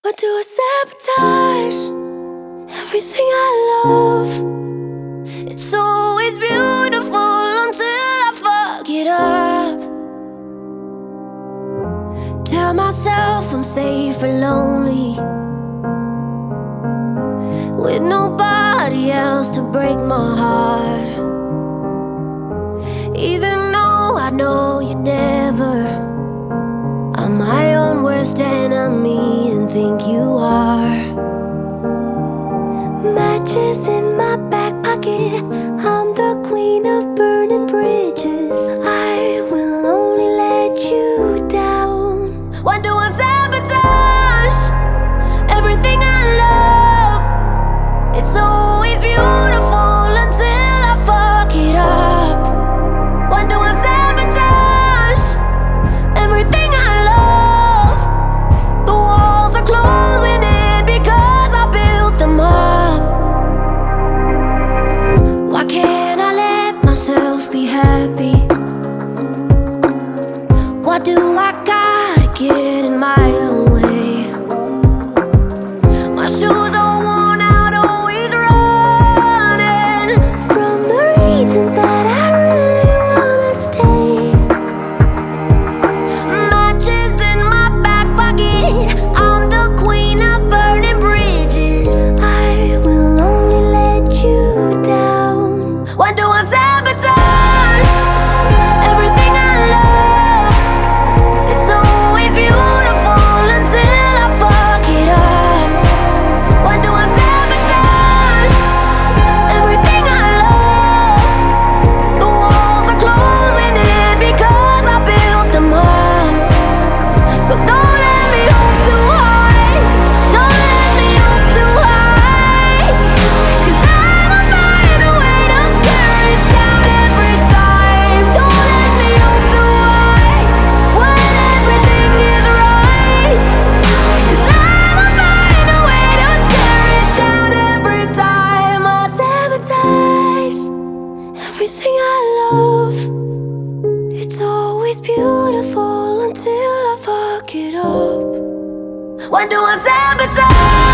Or do I sabotage everything I love? It's always beautiful until I fuck it up. Tell myself I'm safe or lonely, with nobody else to break my heart. Even though I know you never, I'm my own worst enemy and think you are. Matches in my back pocket, I'm the queen of burning bridges. I will only let you down. Why do I sabotage everything I love? It's always beautiful until I fuck it up. Why do I sabotage everything I love? The walls are closing in because I built them up. Why can't I let myself be happy? Why do I gotta get in my own way? My shoes are worn out, always running from the reasons that I really wanna stay. Matches in my back pocket, I'm the queen of burning bridges. I will only let you down. Why do I sabotage everything I love? It's always beautiful until I fuck it up. Why do I sabotage everything I love? The walls are closing in because I built them up. So don't let me hope too high. Don't let me hope too high. 'Cause I'ma find a way to tear it down every time. Don't let me hope too high when everything is right. 'Cause I'ma find a way to tear it down every time. I sabotage everything I love. It's always beautiful until I fuck it up. Why do I sabotage